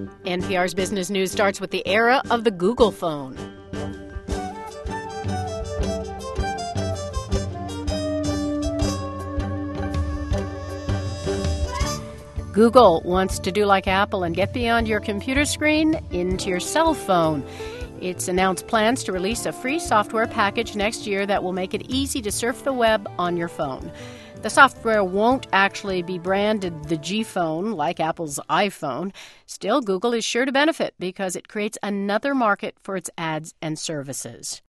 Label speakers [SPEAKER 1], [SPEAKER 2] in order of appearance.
[SPEAKER 1] NPR's Business News starts with the era of the Google phone. Google wants to do like Apple and get beyond your computer screen into your cell phone. It's announced plans to release a free software package next year that will make it easy to surf the web on your phone. The software won't actually be branded the G phone like Apple's iPhone. Still, Google is sure to benefit because it creates another market for its ads and services.